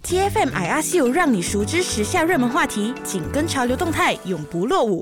TFM IRCU 让你熟知时下热门话题，紧跟潮流动态，永不落伍。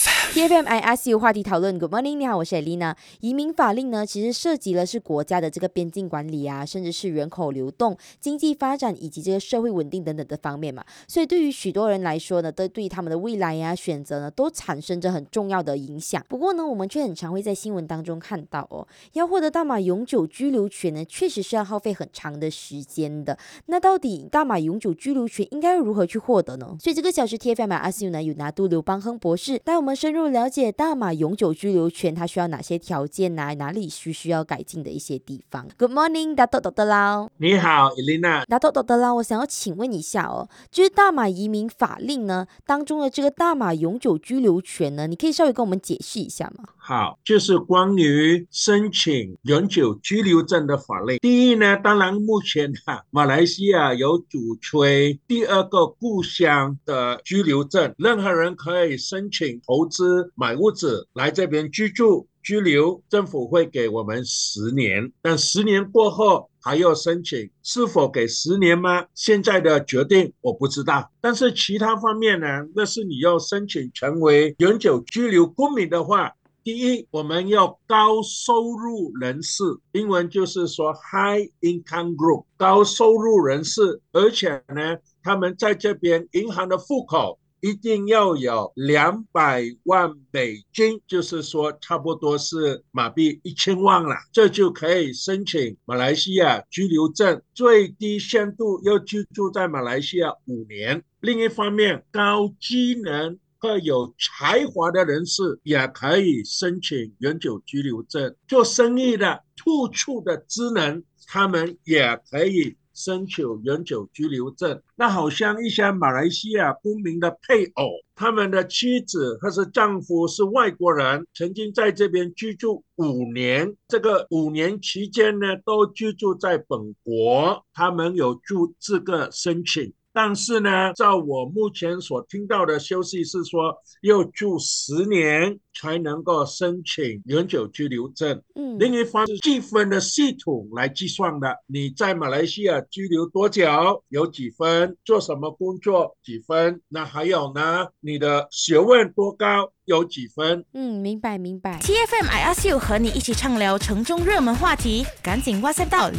TFM IRCU 话题讨论 Good morning， 你好，我是 Elena。 移民法令呢，其实涉及了是国家的这个边境管理啊，甚至是人口流动、经济发展以及这个社会稳定等等的方面嘛。所以对于许多人来说呢，都对他们的未来呀、选择呢，都产生着很重要的影响。不过呢，我们却很常会在新闻当中看到要获得大马永久居留权呢，确实是要耗费很长的时间的。那到底大马永久居留权应该如何去获得呢？所以这个小时 TFM IRCU 呢，有拿督刘邦亨博士带我们深入了解大马永久居留权它需要哪些条件啊，哪里需要改进的一些地方。 Good morning Dato Dr. Lau。 你好 Elena。 Dato Dr. Lau， 我想要请问一下就是大马移民法令呢当中的这个大马永久居留权呢，你可以稍微跟我们解释一下吗？ 好，就是关于申请永久居留证的法令。第一呢，当然目前马来西亚有主推第二个故乡的居留证，任何人可以申请投资买屋子来这边居住居留，政府会给我们10年，但10年过后还要申请，是否给10年吗？现在的决定我不知道。但是其他方面呢，那是你要申请成为永久居留公民的话，第一，我们要高收入人士，英文就是说 high income group， 高收入人士，而且呢，他们在这边银行的户口一定要有200万美金，就是说差不多是马币1000万了，这就可以申请马来西亚居留证，最低限度要居住在马来西亚5年。另一方面，高技能和有才华的人士也可以申请永久居留证，做生意的、突出的职能，他们也可以申请永久居留证。那好像一些马来西亚公民的配偶，他们的妻子或是丈夫是外国人，曾经在这边居住5年，这个5年期间呢，都居住在本国，他们有资格申请。但是呢，照我目前所听到的消息是说，要住10年才能够申请永久居留证。另一方面是计分的系统来计算的，你在马来西亚居留多久有几分，做什么工作几分，那还有呢，你的学问多高有几分。 明白。 TFM IRCU 和你一起畅聊城中热门话题，赶紧 WhatsApp 到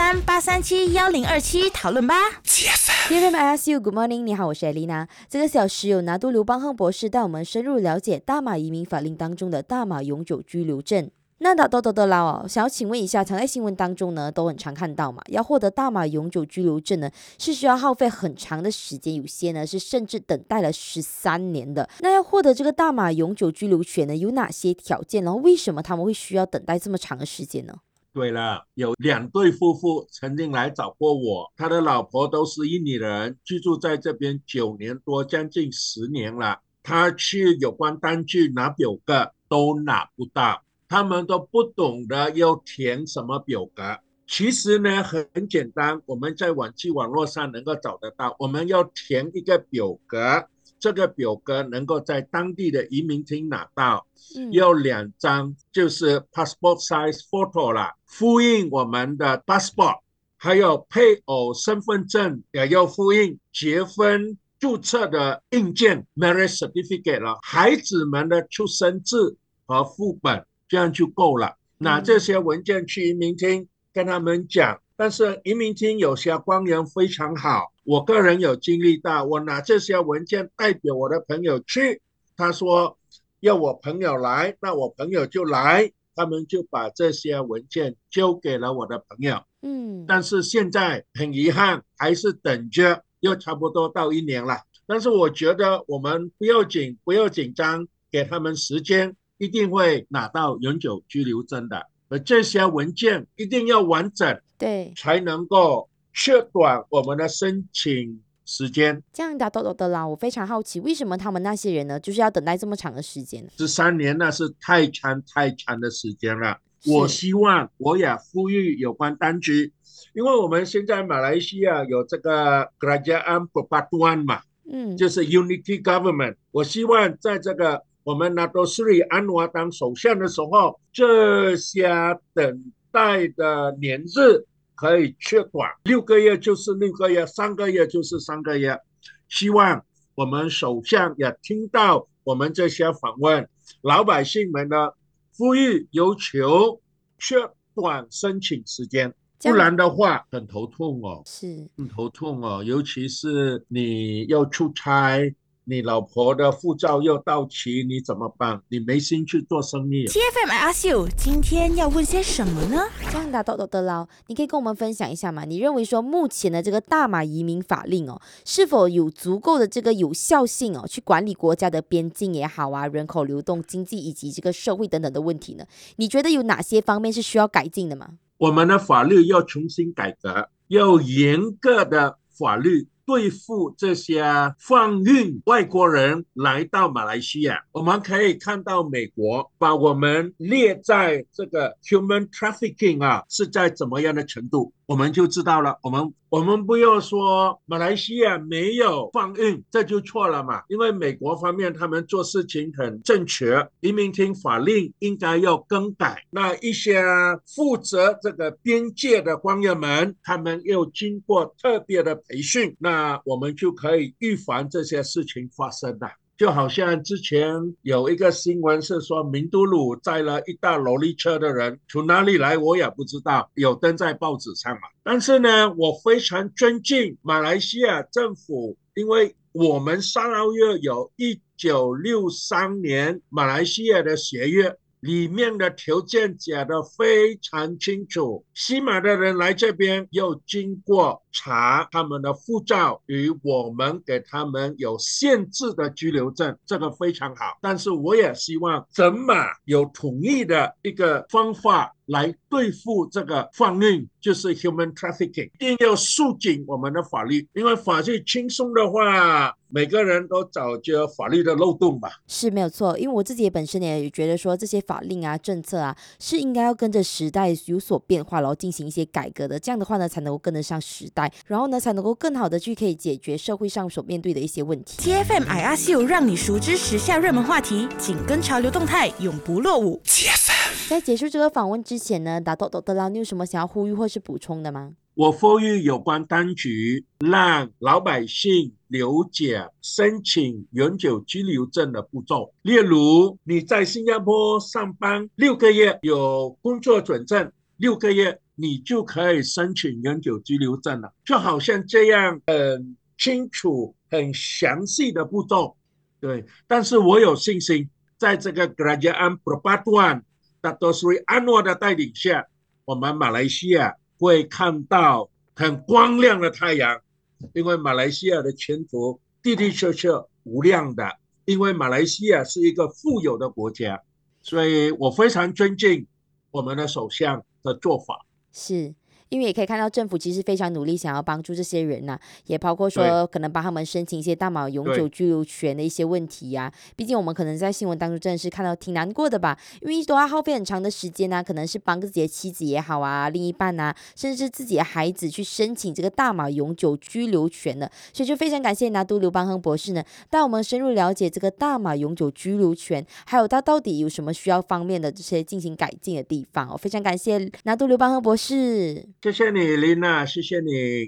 013-837-1027讨论吧。 TFM IRCU Good morning， 你好，我是 Elena。 这个小时有拿督刘邦亨博士带我们深入了解大马移民法令当中的大马永久居留证。那Dato Dr. Lau，想要请问一下，常在新闻当中呢都很常看到嘛，要获得大马永久居留证呢是需要耗费很长的时间，有些呢是甚至等待了13年的。那要获得这个大马永久居留权呢有哪些条件，然后为什么他们会需要等待这么长的时间呢？ 对了，有2对夫妇曾经来找过我，他的老婆都是印尼人，居住在这边9年多，将近10年了。他去有关单据拿表格都拿不到，他们都不懂得要填什么表格。其实呢很简单，我们在网络上能够找得到，我们要填一个表格，这个表格能够在当地的移民厅拿到，要2张就是 passport size photo 啦，复印我们的 passport， 还有配偶身份证也要复印，结婚注册的印件 marriage certificate 了，孩子们的出生证和副本，这样就够了。拿这些文件去移民厅跟他们讲，但是移民厅有些官员非常好，我个人有经历到，我拿这些文件代表我的朋友去，他说要我朋友来，那我朋友就来，他们就把这些文件交给了我的朋友。但是现在很遗憾，还是等着，又差不多到1年了。但是我觉得我们不要紧张，给他们时间，一定会拿到永久居留证的。而这些文件一定要完整， 对， 才能够缩短我们的申请时间。 这样Dato Dr. Lau，我非常好奇，为什么他们那些人呢，就是要等待这么长的时间 ？13年那是太长的时间了。我希望我也呼吁有关当局，因为我们现在马来西亚有这个 Kerajaan Persatuan 嘛，就是 Unity Government。我希望在这个我们Dato Seri Anwar当首相的时候，这些等待的年日可以缩短，6个月就是6个月，3个月就是3个月。希望我们首相也听到我们这些访问，老百姓们的呼吁要求缩短申请时间，不然的话很头痛哦， 是很头痛哦，尤其是你要出差，你老婆的护照又到期，你怎么办？你没心去做生意。 TFM I Ask You， 今天要问些什么呢？ 这样的捞，你可以跟我们分享一下吗？你认为说目前的这个大马移民法令哦，是否有足够的这个有效性哦，去管理国家的边境也好啊，人口流动、经济以及这个社会等等的问题呢？你觉得有哪些方面是需要改进的吗？ 我们的法律要重新改革，要严格的法律对付这些贩运外国人来到马来西亚。我们可以看到美国把我们列在这个 human trafficking 是在怎么样的程度，我们就知道了。我们不要说马来西亚没有贩运，这就错了嘛。因为美国方面他们做事情很正确，移民厅法令应该要更改。那一些负责这个边界的官员们，他们又经过特别的培训，那我们就可以预防这些事情发生了。就好像之前有一个新闻是说，明都鲁载了一大萝莉车的人从哪里来我也不知道，有登在报纸上嘛。但是呢，我非常尊敬马来西亚政府，因为我们12月有1963年马来西亚的协约，里面的条件讲得非常清楚，西马的人来这边要经过查他们的护照，与我们给他们有限制的居留证，这个非常好。但是我也希望整马有统一的一个方法来对付这个贩运，就是 human trafficking， 一定要束紧我们的法律，因为法律轻松的话，每个人都找着法律的漏洞吧。 是没有错，因为我自己也本身也觉得说这些法令啊、政策啊是应该要跟着时代有所变化，然后进行一些改革的，这样的话呢才能够跟得上时代，然后呢才能够更好的去可以解决社会上所面对的一些问题。 TFM I Ask You， 让你熟知时下热门话题，紧跟潮流动态，永不落伍。 TFM 在结束这个访问之前呢，Dato Lau，你有什么想要呼吁或是补充的吗？ 我呼吁有关当局让老百姓了解申请永久居留证的步骤，例如你在新加坡上班6个月有工作准证，6个月你就可以申请永久居留证了，就好像这样很清楚很详细的步骤。对，但是我有信心在这个 Kerajaan Persekutuan Dato Sri Anwar 的带领下，我们马来西亚会看到很光亮的太阳，因为马来西亚的前途的的确确无量的，因为马来西亚是一个富有的国家，所以我非常尊敬我们的首相的做法。 是因为也可以看到政府其实非常努力想要帮助这些人呐、也包括说可能帮他们申请一些大马永久居留权的一些问题呀、毕竟我们可能在新闻当中真的是看到挺难过的吧，因为都要耗费很长的时间可能是帮自己的妻子也好啊，另一半啊，甚至是自己的孩子去申请这个大马永久居留权的，所以就非常感谢拿督刘邦亨博士呢，带我们深入了解这个大马永久居留权，还有它到底有什么需要方面的这些进行改进的地方非常感谢拿督刘邦亨博士。 谢谢你，琳娜，谢谢你。